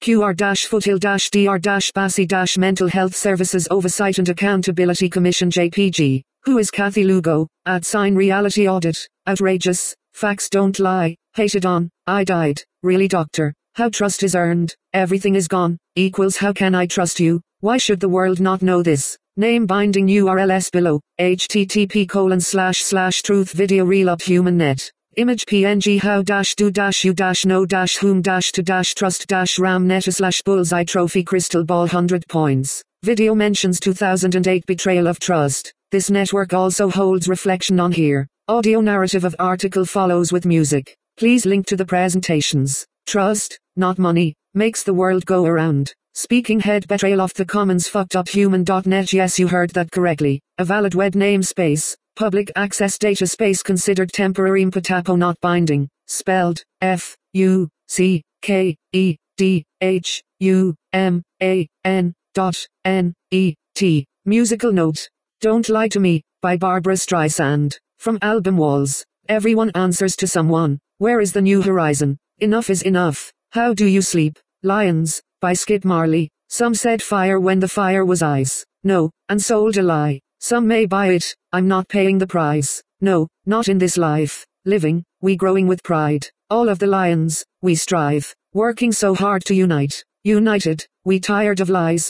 QR-Footil-DR-Bassey-Mental Health Services Oversight and Accountability Commission JPG. Who is Kathy Lugo? @Reality Audit. Outrageous. Facts don't lie. Hated on. I died. Really, doctor? How trust is earned. Everything is gone. Equals how can I trust you? Why should the world not know this? Name binding URLs below. http://truthvideoreel.humannet. Image PNG how-do-you-know-whom-to-trust-ram-neta/bullseye trophy crystal ball 100 points. Video mentions 2008 betrayal of trust. This network also holds reflection on here. Audio narrative of article follows with music. Please link to the presentations. Trust, not money, makes the world go around. Speaking head betrayal of the commons fuckeduphuman.net. Yes, you heard that correctly. A valid web namespace. Public access data space considered temporary imputapo not binding. Spelled FUCKEDHUMAN.NET. Musical note. Don't Lie to Me, by Barbara Streisand. From album Walls. Everyone answers to someone. Where is the new horizon? Enough is enough. How do you sleep? Lions, by Skip Marley. Some said fire when the fire was ice. No, and sold a lie. Some may buy it, I'm not paying the price. No, not in this life. Living, we growing with pride. All of the lions, we strive. Working so hard to unite. United, we tired of lies.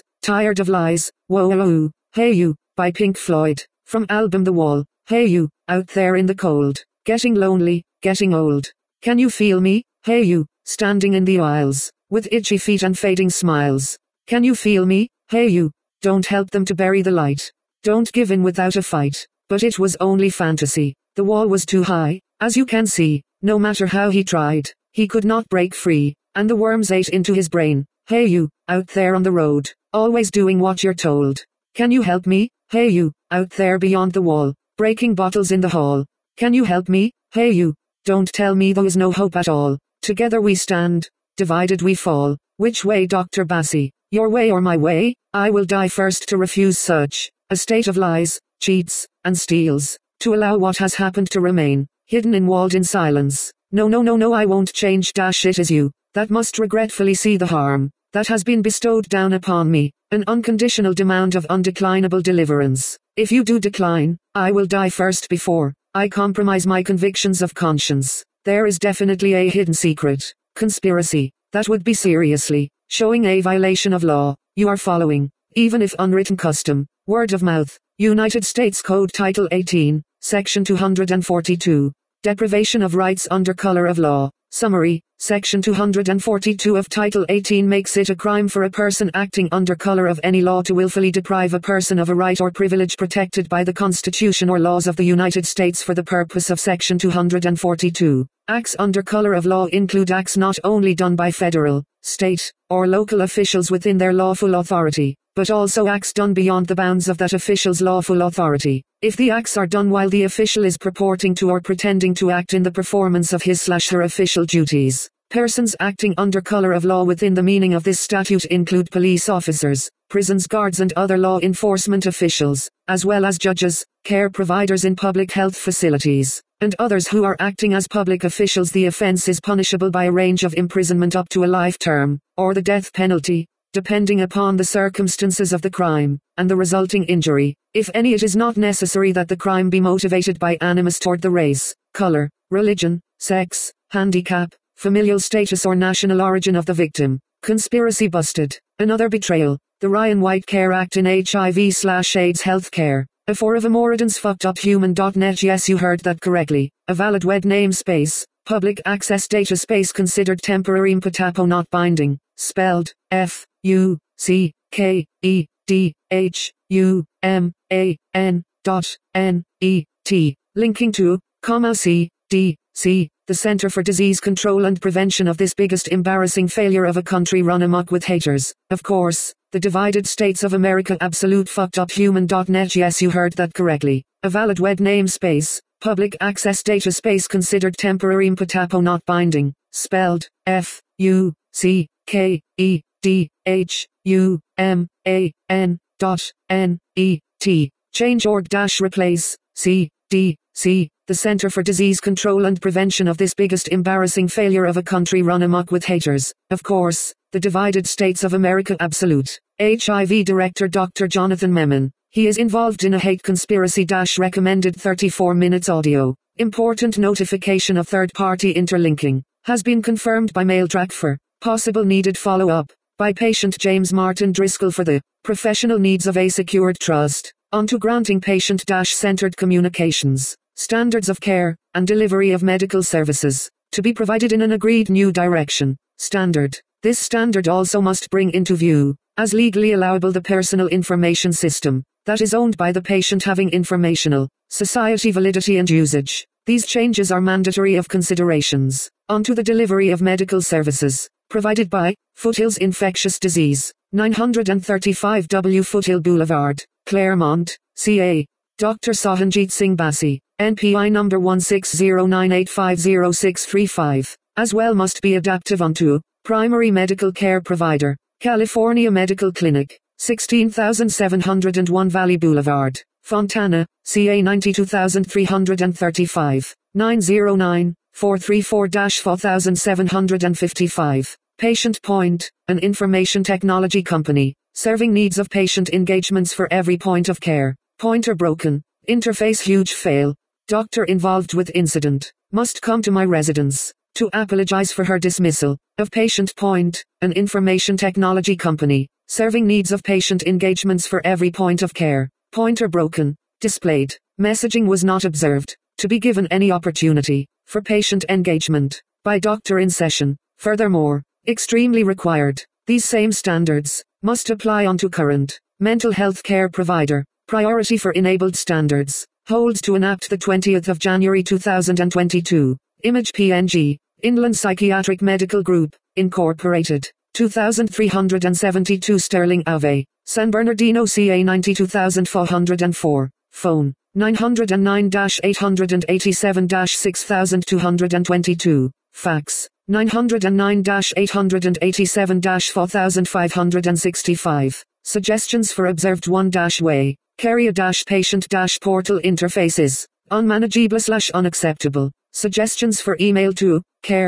Whoa, whoa, hey you, by Pink Floyd. From album The Wall. Hey you, out there in the cold. Getting lonely, getting old. Can you feel me? Hey you, standing in the aisles. With itchy feet and fading smiles. Can you feel me? Hey you, don't help them to bury the light. Don't give in without a fight. But it was only fantasy. The wall was too high, as you can see. No matter how he tried, he could not break free. And the worms ate into his brain. Hey you, out there on the road. Always doing what you're told. Can you help me? Hey you, out there beyond the wall. Breaking bottles in the hall. Can you help me? Hey you, don't tell me there is no hope at all. Together we stand. Divided we fall. Which way, Dr. Bassey? Your way or my way? I will die first to refuse such a state of lies, cheats, and steals, to allow what has happened to remain, hidden in walled in silence. No, I won't change. It is you, that must regretfully see the harm, that has been bestowed down upon me, an unconditional demand of undeclinable deliverance. If you do decline, I will die first before I compromise my convictions of conscience. There is definitely a hidden secret, conspiracy, that would be seriously showing a violation of law you are following, even if unwritten custom. Word of mouth. United States Code Title 18, Section 242. Deprivation of rights under color of law. Summary. Section 242 of Title 18 makes it a crime for a person acting under color of any law to willfully deprive a person of a right or privilege protected by the Constitution or laws of the United States for the purpose of Section 242. Acts under color of law include acts not only done by federal, state, or local officials within their lawful authority, but also acts done beyond the bounds of that official's lawful authority. If the acts are done while the official is purporting to or pretending to act in the performance of his/her official duties. Persons acting under color of law within the meaning of this statute include police officers, prisons guards and other law enforcement officials, as well as judges, care providers in public health facilities, and others who are acting as public officials. The offense is punishable by a range of imprisonment up to a life term, or the death penalty, depending upon the circumstances of the crime, and the resulting injury. If any, it is not necessary that the crime be motivated by animus toward the race, color, religion, sex, handicap, familial status or national origin of the victim. Conspiracy busted. Another betrayal. The Ryan White Care Act in HIV/AIDS healthcare. A for of Amoridans fuckeduphuman.net. Yes, you heard that correctly. A valid web namespace. Public access data space considered temporary imputapo not binding. Spelled FUCKEDHUMAN.NET. Linking to, CDC, the Center for Disease Control and Prevention of this biggest embarrassing failure of a country run amok with haters. Of course, the divided states of America. Absolute fuckeduphuman.net. Yes, you heard that correctly. A valid web namespace. Public access data space considered temporary imputapo not binding. Spelled FUCKEDHUMAN.NET. Change.org-replace, CDC, the Center for Disease Control and Prevention of this biggest embarrassing failure of a country run amok with haters. Of course, the divided states of America absolute. HIV Director Dr. Jonathan Memon. He is involved in a hate conspiracy. Recommended 34 minutes audio. Important notification of third-party interlinking. Has been confirmed by MailTrack for possible needed follow-up by patient James Martin Driscoll for the professional needs of a secured trust. Onto granting patient-centered communications, standards of care, and delivery of medical services, to be provided in an agreed new direction. Standard. This standard also must bring into view, as legally allowable, the personal information system that is owned by the patient having informational society validity and usage. These changes are mandatory of considerations onto the delivery of medical services provided by Foothills Infectious Disease, 935 W Foothill Boulevard, Claremont, CA. Dr. Sahanjeet Singh Bassi, NPI number 16098506535, as well must be adaptive onto primary medical care provider, California Medical Clinic, 16701 Valley Boulevard, Fontana, CA 92335, 909-434-4755. Patient Point, an information technology company, serving needs of patient engagements for every point of care. Pointer broken. Interface huge fail. Doctor involved with incident. Must come to my residence to apologize for her dismissal of Patient Point, an information technology company, serving needs of patient engagements for every point of care. Pointer broken. Displayed. Messaging was not observed to be given any opportunity for patient engagement by doctor in session. Furthermore, extremely required. These same standards must apply onto current mental health care provider. Priority for enabled standards. Holds to an apt the 20th of January 2022. Image PNG. Inland Psychiatric Medical Group, Incorporated. 2372 Sterling Ave, San Bernardino CA 92404. Phone. 909-887-6222. Fax. 909-887-4565. Suggestions for observed 1-way. Carrier-patient-portal interfaces. Unmanageable/unacceptable. Suggestions for email to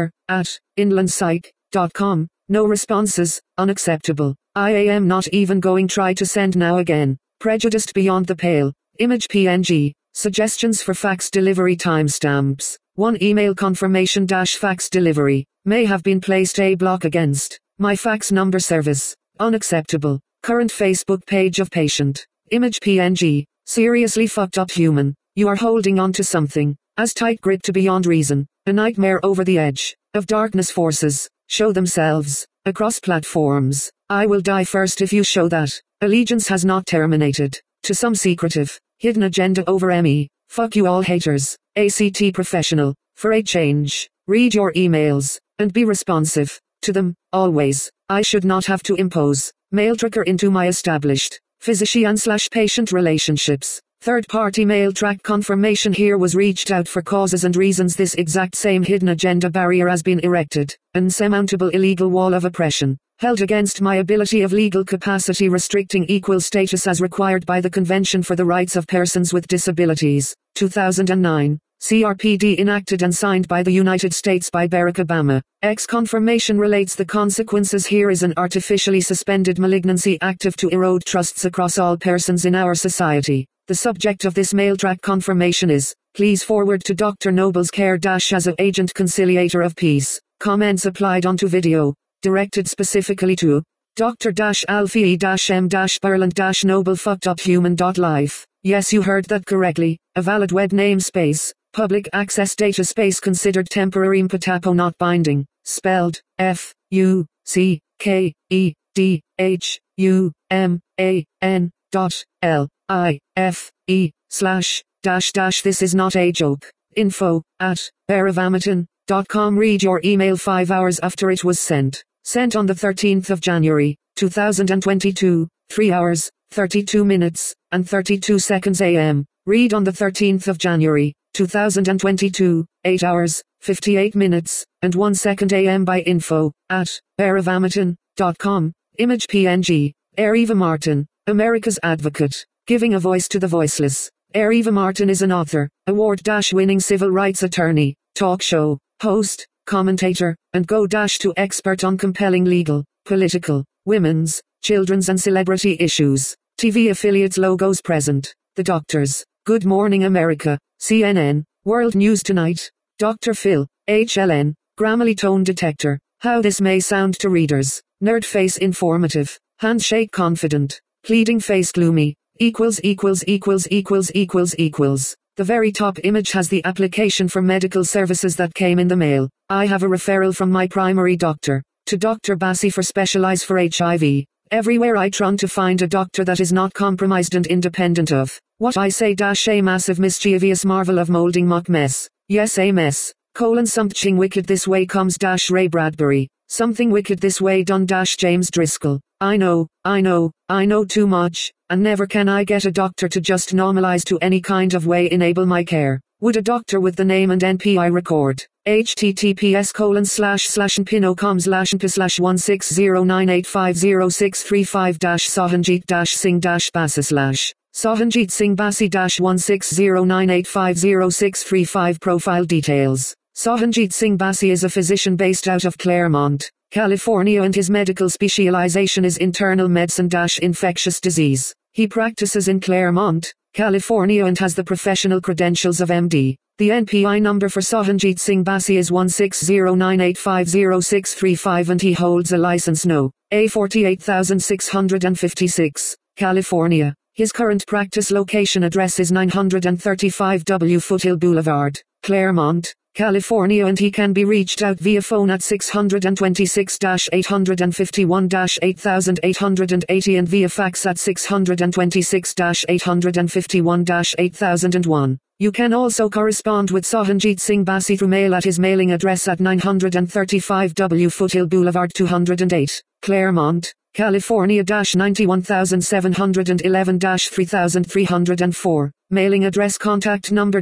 care@inlandpsych.com. No responses. Unacceptable. I am not even going try to send now again. Prejudiced beyond the pale. Image PNG. Suggestions for fax delivery timestamps. 1 email confirmation fax delivery. May have been placed a block against my fax number service. Unacceptable. Current Facebook page of patient. Image PNG. Seriously fucked up human. You are holding on to something as tight grip to beyond reason. A nightmare over the edge of darkness forces show themselves across platforms. I will die first if you show that allegiance has not terminated to some secretive hidden agenda over me. Fuck you all haters. ACT professional. For a change, read your emails and be responsive to them always. I should not have to impose mail tracker into my established physician/patient relationships. Third-party mail track confirmation here was reached out for causes and reasons. This exact same hidden agenda barrier has been erected, an insurmountable illegal wall of oppression, held against my ability of legal capacity restricting equal status as required by the Convention for the Rights of Persons with Disabilities, 2009. CRPD enacted and signed by the United States by Barack Obama. X confirmation relates the consequences here is an artificially suspended malignancy active to erode trusts across all persons in our society. The subject of this mail track confirmation is, please forward to Dr. Noble's care as an agent conciliator of peace. Comments applied onto video. Directed specifically to Dr. Alfie M. Berland Noble fucked up human.life. Yes, you heard that correctly. A valid web namespace. Public access data space considered temporary imputapo not binding. Spelled FUCKEDHUMAN.LIFE/ This is not a joke. info@beravamiton.com. Read your email 5 hours after it was sent. Sent on the 13th of January, 2022, 3 hours, 32 minutes, and 32 seconds AM. Read on the 13th of January, 2022, 8 hours, 58 minutes, and 1 second AM by info@beravamiton.com. Image PNG. Eva Martin, America's advocate, giving a voice to the voiceless. Eva Martin is an author, award-winning civil rights attorney, talk show host, commentator, and go-to expert on compelling legal, political, women's, children's and celebrity issues. TV affiliates logos present. The Doctors, Good Morning America, CNN, World News Tonight, Dr. Phil, HLN, Grammarly Tone Detector, How This May Sound to Readers, Nerd Face Informative, Handshake Confident, Pleading Face Gloomy, ========================================================================================================================- independent of what I say - a massive mischievous marvel of molding muck mess. Yes, a mess. Something wicked this way comes - Ray Bradbury. Something wicked this way done - James Driscoll. I know too much, and never can I get a doctor to just normalize to any kind of way enable my care. Would a doctor with the name and NPI record? https://pinocom/160985063 Sahanjeet Singh Bassi -160985063 Profile details. Sahanjeet Singh Bassi is a physician based out of Claremont, California, and his medical specialization is internal medicine - infectious disease. He practices in Claremont, California and has the professional credentials of MD. The NPI number for Sahanjeet Singh Bassi is 160985063 and he holds a license No. A48656, California. His current practice location address is 935 W Foothill Boulevard, Claremont, California, and he can be reached out via phone at 626-851-8880 and via fax at 626-851-8001. You can also correspond with Sahanjeet Singh Bassi through mail at his mailing address at 935 W Foothill Boulevard 208, Claremont, California -91711-3304, mailing address contact number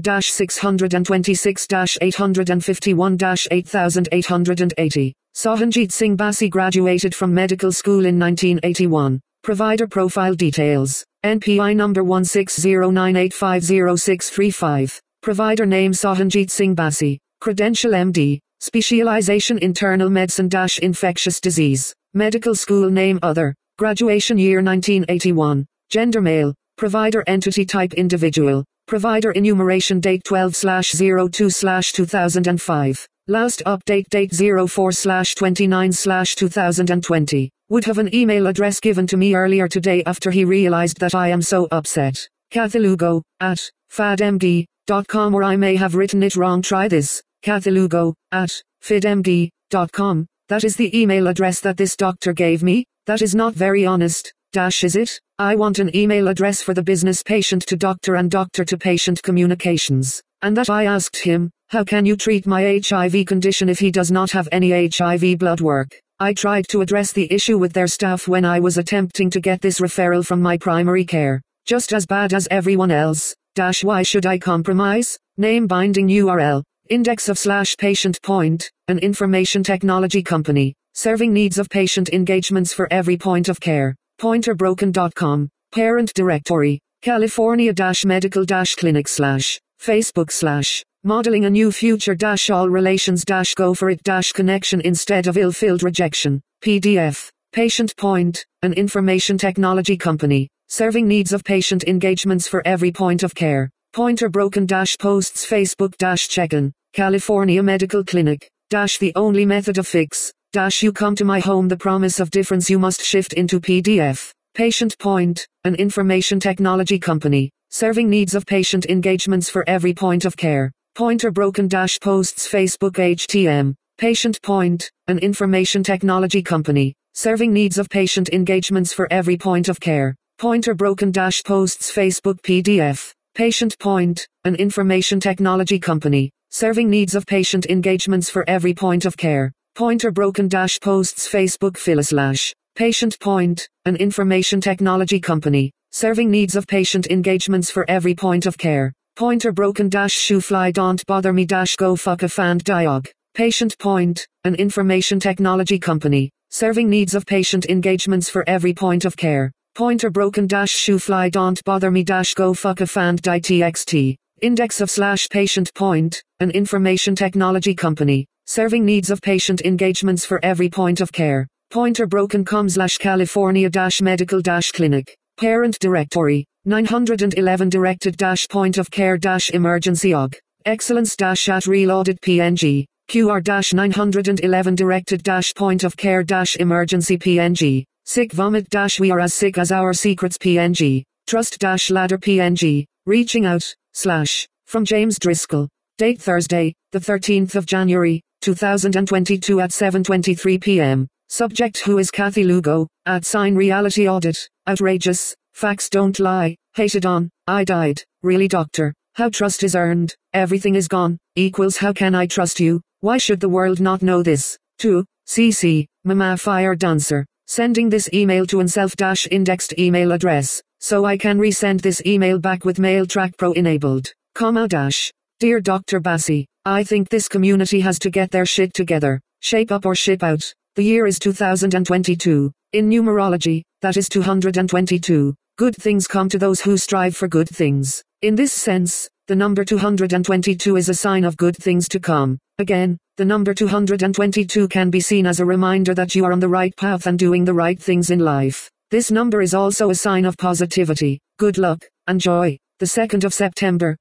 -626-851-8880. Sahanjeet Singh Bassi graduated from medical school in 1981. Provider profile details. NPI number 160985065. Provider name Sahanjeet Singh Bassi. Credential MD. Specialization internal medicine - infectious disease. Medical school name other. Graduation year 1981. Gender male. Provider entity type individual. Provider enumeration date 12/02/2005. Last update date 04/29/2020. Would have an email address given to me earlier today after he realized that I am so upset. Cathalugo at fadmd.com, or I may have written it wrong. Try this. Cathalugo at fidmd.com. That is the email address that this doctor gave me. That is not very honest, is it? I want an email address for the business patient to doctor and doctor to patient communications. And that I asked him, how can you treat my HIV condition if he does not have any HIV blood work? I tried to address the issue with their staff when I was attempting to get this referral from my primary care. Just as bad as everyone else. Why should I compromise? Name binding URL. Index of /patient point, an information technology company, serving needs of patient engagements for every point of care. Pointerbroken.com, parent directory, California-medical-clinic /Facebook modeling a new future all relations go for it connection instead of ill-filled rejection. PDF, patient point, an information technology company, serving needs of patient engagements for every point of care. Pointerbroken posts Facebook check-in, California Medical Clinic, the only method of fix, you come to my home, the promise of difference you must shift into PDF. Patient point, an information technology company, serving needs of patient engagements for every point of care. Pointerbroken posts Facebook HTM, patient point, an information technology company, serving needs of patient engagements for every point of care. Pointerbroken posts Facebook PDF, patient point, an information technology company, serving needs of patient engagements for every point of care. Pointerbroken posts Facebook Phyllis patient point, an information technology company, serving needs of patient engagements for every point of care. Pointerbroken shoefly don't bother me go fuck a fan diog. Patient point, an information technology company, serving needs of patient engagements for every point of care. Pointer broken dash shoe fly don't bother me dash go fuck a fan die txt. Index of / patient point, an information technology company, serving needs of patient engagements for every point of care. Pointer broken com / California medical clinic. Parent directory, 911 directed point of care emergency og. Excellence at reloaded png. QR 911 directed point of care emergency png. Sick vomit we are as sick as our secrets png. Trust ladder png. Reaching out, / from James Driscoll. Date Thursday, the 13th of January, 2022 at 7:23 p.m. Subject who is Kathy Lugo, @reality audit, outrageous, facts don't lie, hated on, I died, really doctor, how trust is earned, everything is gone, equals how can I trust you, why should the world not know this, 2, CC, Mama Fire Dancer, sending this email to an self-indexed email address, so I can resend this email back with Mail Track Pro enabled, Dear Dr. Bassi, I think this community has to get their shit together, shape up or ship out. The year is 2022. In numerology, that is 222. Good things come to those who strive for good things. In this sense, the number 222 is a sign of good things to come. Again, the number 222 can be seen as a reminder that you are on the right path and doing the right things in life. This number is also a sign of positivity, good luck, and joy. The 2nd of September,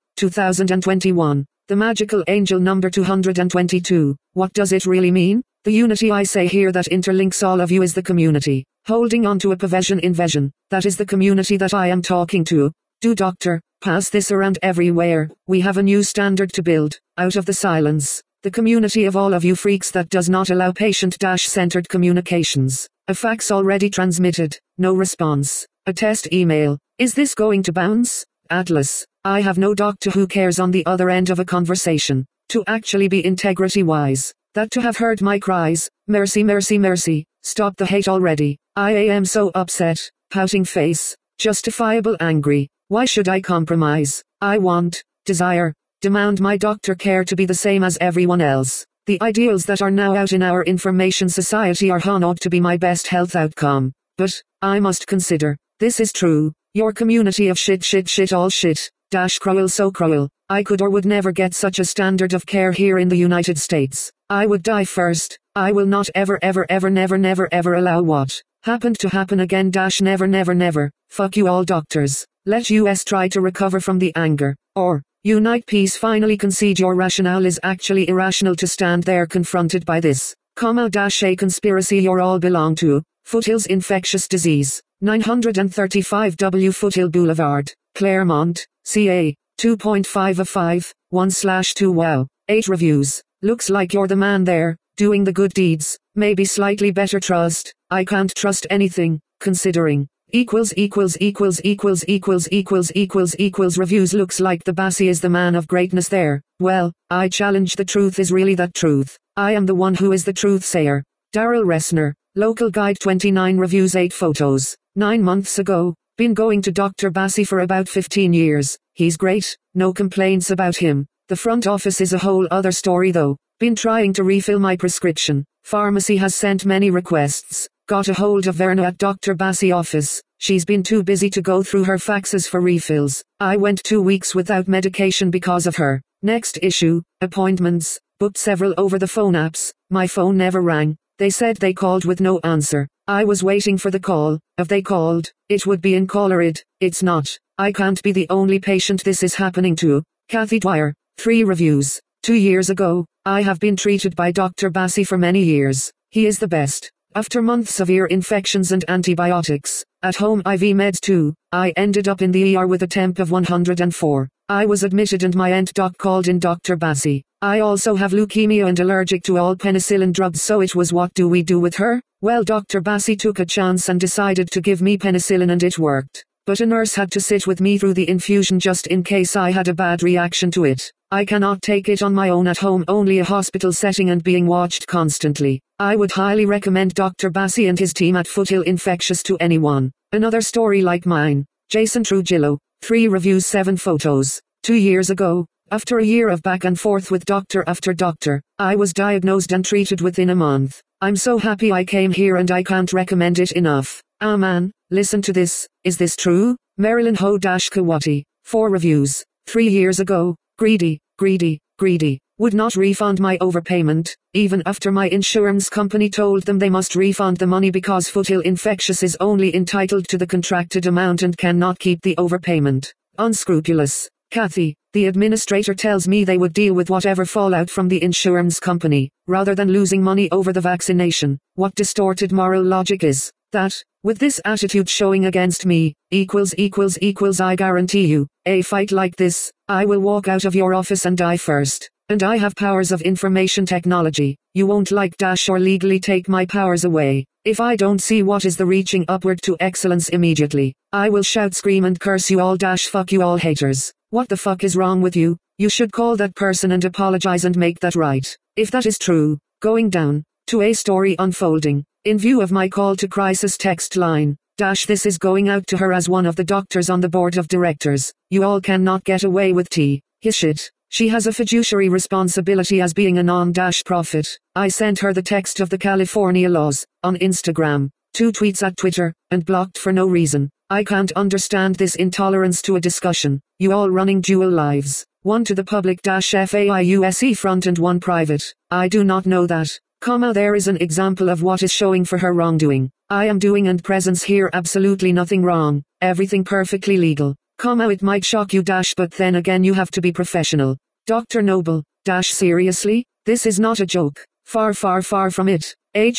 2021. The magical angel number 222. What does it really mean? The unity I say here that interlinks all of you is the community. Holding on to a perversion invasion. That is the community that I am talking to. Do doctor, pass this around everywhere. We have a new standard to build, out of the silence. The community of all of you freaks that does not allow patient-centered communications. A fax already transmitted. No response. A test email. Is this going to bounce? Atlas. I have no doctor who cares on the other end of a conversation. To actually be integrity-wise. That to have heard my cries, mercy mercy mercy, stop the hate already, I am so upset, pouting face, justifiable angry, why should I compromise, I want, desire, demand my doctor care to be the same as everyone else, the ideals that are now out in our information society are honored to be my best health outcome, but, I must consider, this is true, your community of shit all shit, cruel so cruel, I could or would never get such a standard of care here in the United States. I would die first. I will not ever never allow what happened to happen again never. Fuck you all doctors. Let US try to recover from the anger. Or, unite peace finally concede your rationale is actually irrational to stand there confronted by this. A conspiracy you all belong to. Foothills infectious disease. 935 W Foothill Boulevard, Claremont, CA. 2.5 of 5, 1/2 wow. 8 reviews. Looks like you're the man there, doing the good deeds, maybe slightly better trust, I can't trust anything, considering, reviews looks like the Bassi is the man of greatness there, well, I challenge the truth is really that truth, I am the one who is the truth sayer, Daryl Ressner, Local Guide 29 reviews 8 photos, 9 months ago, been going to Dr. Bassi for about 15 years, he's great, no complaints about him. The front office is a whole other story though. Been trying to refill my prescription. Pharmacy has sent many requests. Got a hold of Verna at Dr. Bassi office. She's been too busy to go through her faxes for refills. I went 2 weeks without medication because of her. Next issue, appointments. Booked several over the phone apps. My phone never rang. They said they called with no answer. I was waiting for the call. If they called, it would be in caller ID. It's not. I can't be the only patient this is happening to. Kathy Dwyer. 3 reviews. 2 years ago, I have been treated by Dr. Bassi for many years. He is the best. After months of ear infections and antibiotics, at home IV meds too, I ended up in the ER with a temp of 104. I was admitted and my aunt doc called in Dr. Bassi. I also have leukemia and allergic to all penicillin drugs, so it was what do we do with her? Well, Dr. Bassi took a chance and decided to give me penicillin and it worked. But a nurse had to sit with me through the infusion just in case I had a bad reaction to it. I cannot take it on my own at home, only a hospital setting and being watched constantly. I would highly recommend Dr. Bassi and his team at Foothill Infectious to anyone. Another story like mine. Jason Trujillo. 3 reviews 7 photos. 2 years ago, after a year of back and forth with doctor after doctor, I was diagnosed and treated within a month. I'm so happy I came here and I can't recommend it enough. Ah man, Listen to this. Is this true? Marilyn Ho-Kawati. 4 reviews. 3 years ago. Greedy. Would not refund my overpayment, even after my insurance company told them they must refund the money because Foothill Infectious is only entitled to the contracted amount and cannot keep the overpayment. Unscrupulous. Kathy, the administrator tells me they would deal with whatever fallout from the insurance company, rather than losing money over the vaccination. What distorted moral logic is that, with this attitude showing against me, I guarantee you, a fight like this, I will walk out of your office and die first. And I have powers of information technology. You won't like dash or legally take my powers away. If I don't see what is the reaching upward to excellence immediately, I will shout, scream and curse you all dash fuck you all haters. What the fuck is wrong with you? You should call that person and apologize and make that right. If that is true, going down to a story unfolding. In view of my call to crisis text line, dash this is going out to her as one of the doctors on the board of directors. You all cannot get away with his shit. She has a fiduciary responsibility as being a non-profit. I sent her the text of the California laws, on Instagram, 2 tweets at Twitter, and blocked for no reason. I can't understand this intolerance to a discussion. You all running dual lives. One to the public FAIUSE front and one private. I do not know that. There is an example of what is showing for her wrongdoing. I am doing and presence here absolutely nothing wrong. Everything perfectly legal. It might shock you but then again you have to be professional. Dr. Noble, seriously? This is not a joke. Far from it.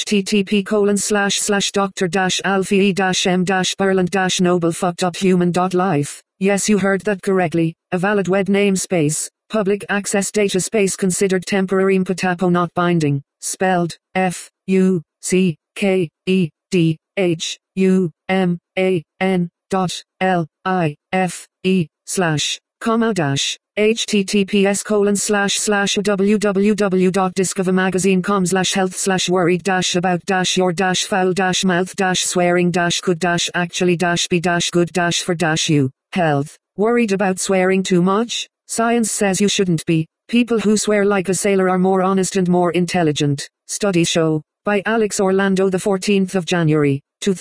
http://dr-alfie-m-berland-noble fucked-up-human.life. Yes, you heard that correctly. A valid web namespace. Public access data space considered temporary imputapo not binding. Spelled FUCKEDUMAN.LIFE/, https://www.discovermagazine.com/health/worried-about-your-foul-mouth-swearing-good-for-you. Health. Worried about swearing too much? Science says you shouldn't be. People who swear like a sailor are more honest and more intelligent. Studies show. By Alex Orlando, the 14th of January,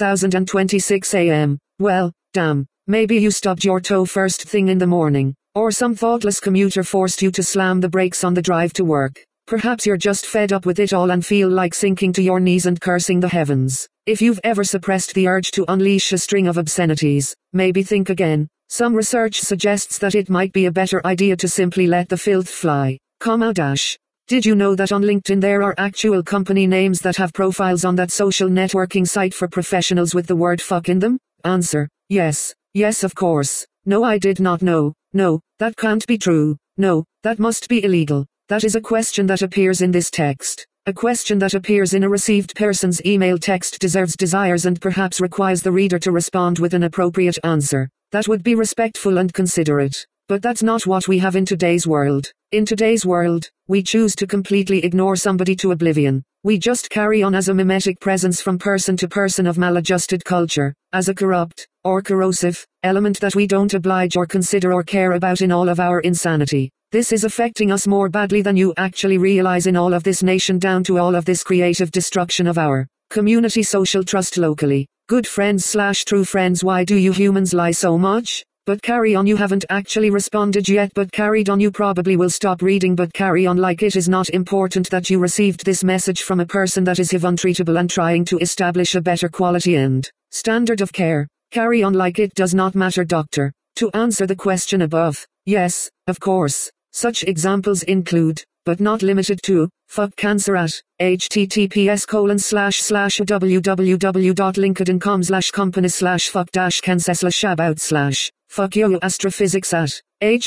2026 a.m. Well, damn. Maybe you stubbed your toe first thing in the morning. Or some thoughtless commuter forced you to slam the brakes on the drive to work. Perhaps you're just fed up with it all and feel like sinking to your knees and cursing the heavens. If you've ever suppressed the urge to unleash a string of obscenities, maybe think again. Some research suggests that it might be a better idea to simply let the filth fly. Did you know that on LinkedIn there are actual company names that have profiles on that social networking site for professionals with the word fuck in them? Answer: yes. Yes, of course. No, I did not know. No, that can't be true. No, that must be illegal. That is a question that appears in this text. A question that appears in a received person's email text deserves desires and perhaps requires the reader to respond with an appropriate answer. That would be respectful and considerate. But that's not what we have in today's world. In today's world, we choose to completely ignore somebody to oblivion. We just carry on as a mimetic presence from person to person of maladjusted culture, as a corrupt, or corrosive, element that we don't oblige or consider or care about in all of our insanity. This is affecting us more badly than you actually realize in all of this nation, down to all of this creative destruction of our community social trust locally. Good friends/true friends, why do you humans lie so much? But carry on, you haven't actually responded yet, but carried on, you probably will stop reading, but carry on like it is not important that you received this message from a person that is HIV untreatable and trying to establish a better quality and standard of care. Carry on like it does not matter, doctor. To answer the question above, yes, of course. Such examples include, but not limited to, fuck cancer at https://www.linkedin.com/company/fuck-cancer/about/ fuck yo astrophysics at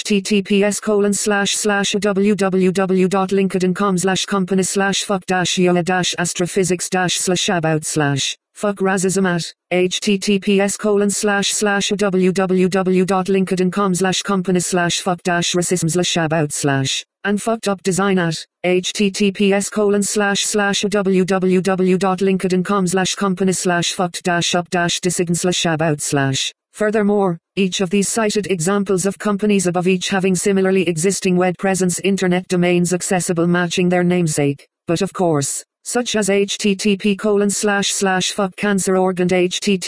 https://www.linkedin.com/company/fuck-yo-astrophysics/about/ fuck racism at https://www.linkedin.com/company/fuck-racism/about/ and fucked up design at https://www.linkedin.com/company/fucked-up-decision/about/. Furthermore, each of these cited examples of companies above, each having similarly existing web presence, internet domains accessible matching their namesake. But of course, such as http://fuck cancer.org and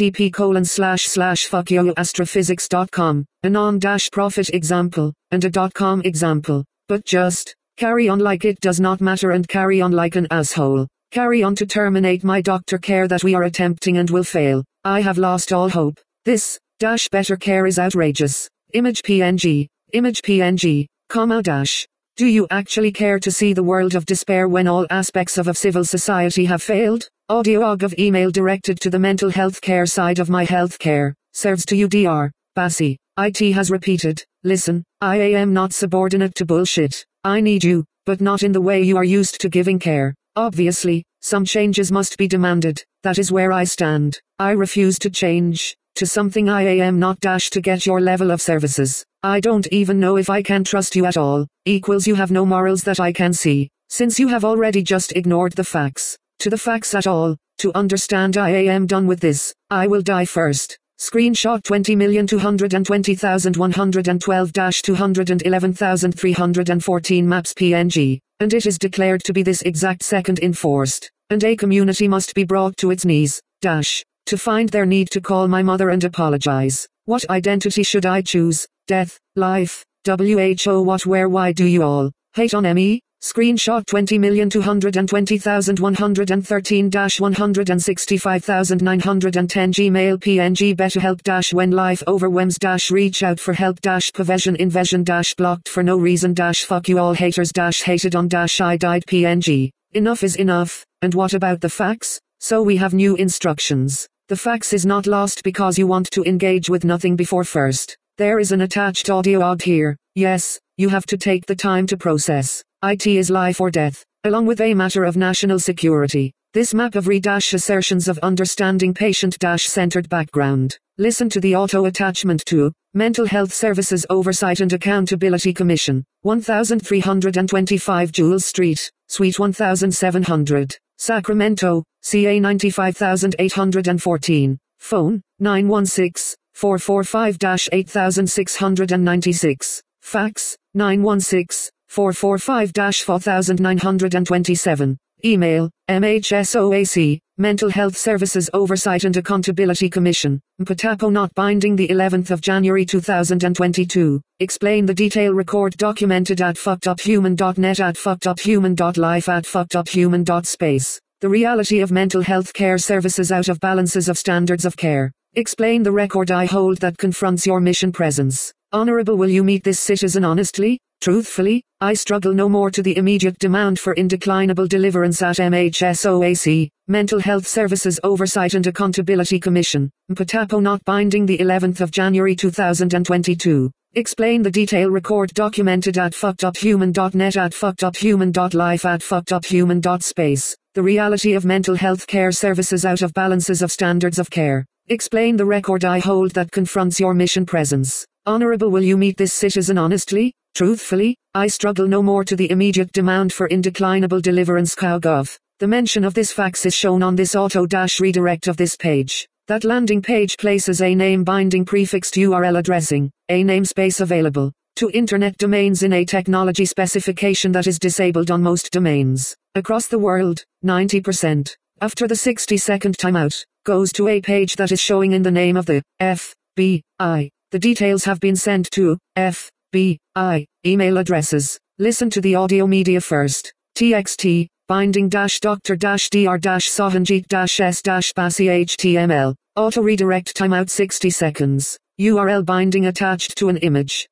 http://fuckyoastrophysics.com, a non-profit example, and a .com example. But just carry on like it does not matter and carry on like an asshole. Carry on to terminate my doctor care that we are attempting and will fail. I have lost all hope. This better care is outrageous. Image PNG. Image PNG, comma dash. Do you actually care to see the world of despair when all aspects of civil society have failed? Audio of email directed to the mental health care side of my health care. Serves to you Dr. Bassi. IT has repeated. Listen, I am not subordinate to bullshit. I need you, but not in the way you are used to giving care. Obviously, some changes must be demanded. That is where I stand. I refuse to change to something I am not to get your level of services. I don't even know if I can trust you at all. Equals you have no morals that I can see, since you have already just ignored the facts. To the facts at all, to understand I am done with this, I will die first. Screenshot 20,220,112-211,314 maps PNG, and it is declared to be this exact second enforced, and a community must be brought to its knees, to find their need to call my mother and apologize. What identity should I choose? Death, life, WHO, what, where, why do you all hate on me? Screenshot 20,220,113-165,910 Gmail PNG BetterHelp when life overwhelms reach out for help provision invasion blocked for no reason fuck you all haters hated on I died PNG. Enough is enough. And what about the facts? So we have new instructions. The fax is not lost because you want to engage with nothing before first. There is an attached audio here. Yes, you have to take the time to process. IT is life or death, along with a matter of national security. This map of assertions of understanding patient-centered background. Listen to the auto attachment to Mental Health Services Oversight and Accountability Commission, 1325 Jules Street, Suite 1700, Sacramento, CA 95814. Phone, 916-445-8696. Fax, 916-445-4927. Email, MHSOAC, Mental Health Services Oversight and Accountability Commission, Mpatapo not binding the 11th of January 2022. Explain the detail record documented at fuckeduphuman.net at fuckeduphuman.life at fuckeduphuman.space. The reality of mental health care services out of balances of standards of care. Explain the record I hold that confronts your mission presence. Honorable, will you meet this citizen honestly? Truthfully, I struggle no more to the immediate demand for indeclinable deliverance at MHSOAC, Mental Health Services Oversight and Accountability Commission, Mpatapo not binding the 11th of January 2022. Explain the detail record documented at fuckeduphuman.net at fuckeduphuman.life at fuckeduphuman.space. The reality of mental health care services out of balances of standards of care. Explain the record I hold that confronts your mission presence. Honorable, will you meet this citizen honestly? Truthfully, I struggle no more to the immediate demand for indeclinable deliverance. CowGov. The mention of this fax is shown on this auto-redirect of this page. That landing page places a name-binding prefixed URL addressing, a namespace available to internet domains in a technology specification that is disabled on most domains. Across the world, 90%. After the 60-second timeout, goes to a page that is showing in the name of the FBI. The details have been sent to FBI email addresses. Listen to the audio media first. TXT, binding-dr-dr-sohanjit-s-bassi HTML. Auto redirect timeout 60 seconds. URL binding attached to an image.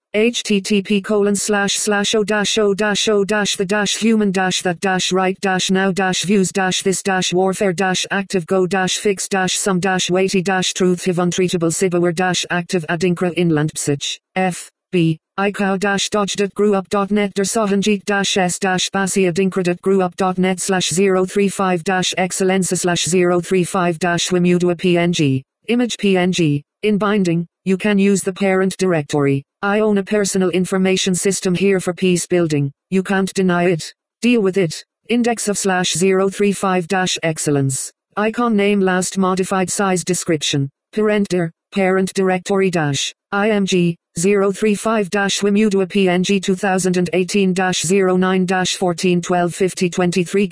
http://o-da-show-da-show-the-human-that-right-now-views-this-worfare-active-go-fix-some-weighty-active adingra-inland-psich. F.B. icloud-dot.grew-up.net/035-excellence/035-wimudua-png. Image PNG. In binding, you can use the parent directory. I own a personal information system here for peace building. You can't deny it. Deal with it. Index of /035-excellence. Icon name last modified size description. Parent directory img 035-wimudua png 2018-09-14125023k.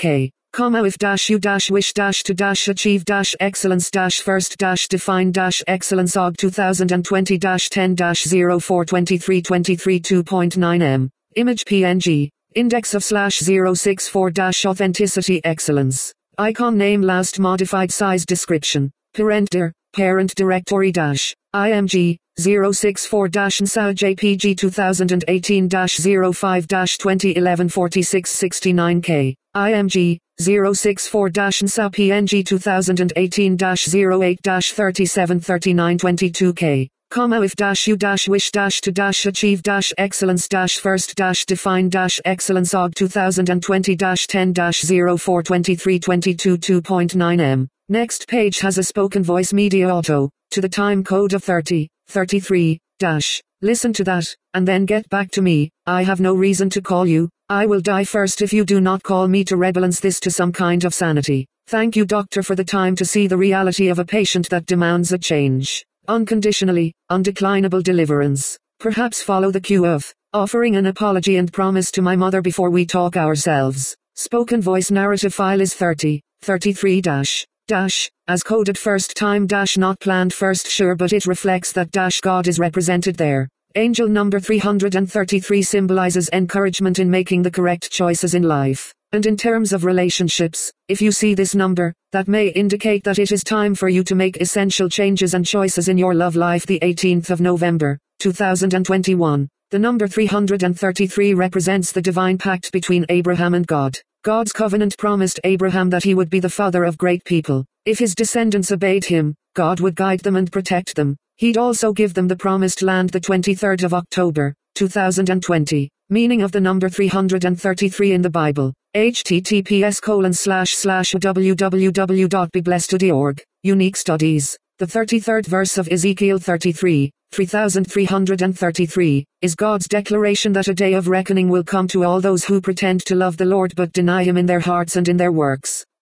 if you wish to achieve excellence first define excellence og 2020 10 04 23 23 2.9 m. Image PNG. Index of /064 authenticity excellence. Icon name last modified size description. Parent directory img 064 nsau jpg 2018 05 2011 46 69k img 064 nsau png 2018 08 37 39 22k if you wish to achieve excellence first define excellence og 2020 10 04 23 22 2.9 m. Next page has a spoken voice media auto, to the time code of 33 Listen to that, and then get back to me. I have no reason to call you. I will die first if you do not call me to rebalance this to some kind of sanity. Thank you, doctor, for the time to see the reality of a patient that demands a change. Unconditionally, undeclinable deliverance. Perhaps follow the cue of offering an apology and promise to my mother before we talk ourselves. Spoken voice narrative file is 33 as coded first time not planned first sure, but it reflects that God is represented there. Angel number 333 symbolizes encouragement in making the correct choices in life. And in terms of relationships, if you see this number, that may indicate that it is time for you to make essential changes and choices in your love life. The 18th of November, 2021. The number 333 represents the divine pact between Abraham and God. God's covenant promised Abraham that he would be the father of great people. If his descendants obeyed him, God would guide them and protect them. He'd also give them the promised land. The 23rd of October, 2020. Meaning of the number 333 in the Bible. https://www.beblessed.org. Unique studies. The 33rd verse of Ezekiel 33:333, is God's declaration that a day of reckoning will come to all those who pretend to love the Lord but deny him in their hearts and in their works.